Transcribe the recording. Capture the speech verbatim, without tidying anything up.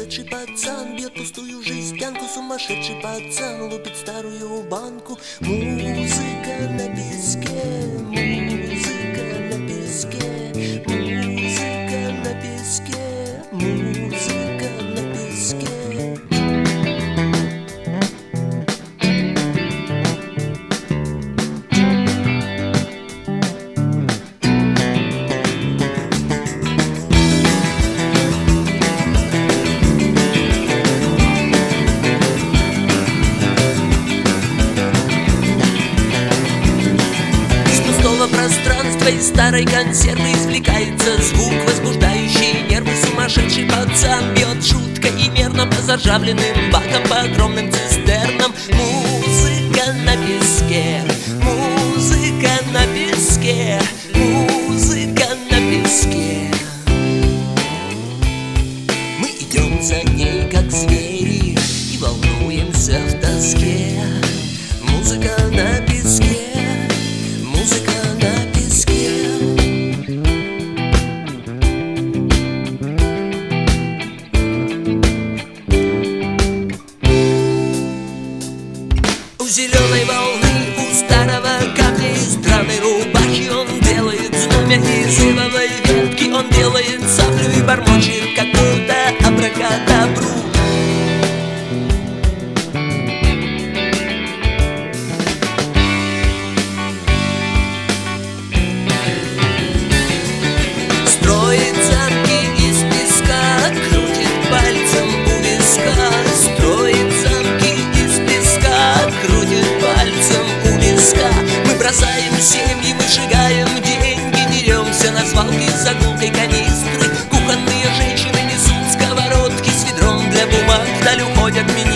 сумасшедший пацан бьет пустую жестянку, сумасшедший пацан лупит старую банку. Музыка на песке, музыка на песке, музыка на песке, музыка на песке. Пространства из старой консервы извлекается звук, возбуждающий нервы. Сумасшедший пацан бьет жутко и мерно по заржавленным бакам, по огромным цистернам. Музыка на песке, музыка на песке, музыка на песке. Мы идем за ней, как звери, и волнуемся в тоске. Музыка на песке, музыка на песке. У зеленой волны, у старого камня из странной рубахи он делает знамя из ивовой ветки. Он делает саблю и бормочет какую-то абракадабру. Строит замки из песка, крутит пальцем у виска. Строит замки из песка, крутит пальцем у виска. Мы бросаем семьи, выжигаем деньги, деремся на свалке с загулкой канистры. Кухонные женщины несут сковородки с ведром для бумаг, вдаль уходят меня.